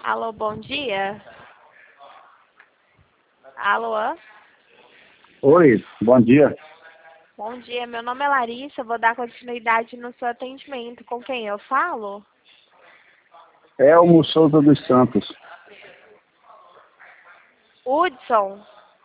Alô, bom dia. Alô? Oi, bom dia. Bom dia, meu nome é Larissa, vou dar continuidade no seu atendimento. Com quem eu falo? Elmo Souza dos Santos. Hudson?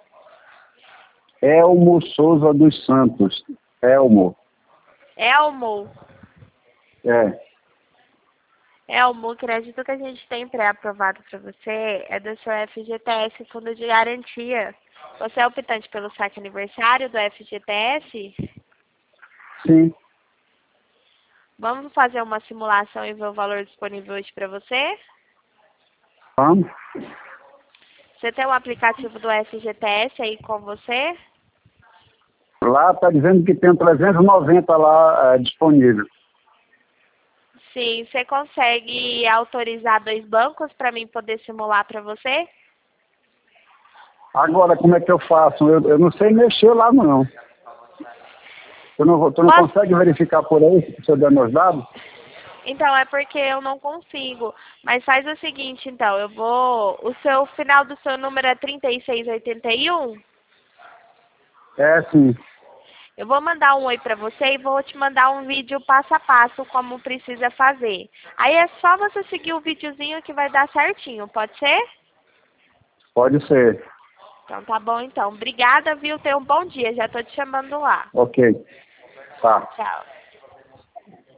Elmo Souza dos Santos. Elmo. Elmo? É. Elmo, o crédito que a gente tem pré-aprovado para você é do seu FGTS Fundo de Garantia. Você é optante pelo saque aniversário do FGTS? Sim. Vamos fazer uma simulação e ver o valor disponível hoje para você? Vamos. Você tem o aplicativo do FGTS aí com você? Lá está dizendo que tem 390 lá disponível. Sim, você consegue autorizar 2 bancos para mim poder simular para você? Agora, como é que eu faço? Eu não sei mexer lá, não. Tu não Posso? consegue verificar por aí, se eu der meus dados? Então, é porque eu não consigo. Mas faz o seguinte, então, eu vou... O seu final do seu número é 3681? É, sim. Eu vou mandar um oi para você e vou te mandar um vídeo passo a passo como precisa fazer. Aí é só você seguir o videozinho que vai dar certinho, pode ser? Pode ser. Então tá bom então. Obrigada, viu? Tenha um bom dia. Já tô te chamando lá. Ok. Tá. Tchau.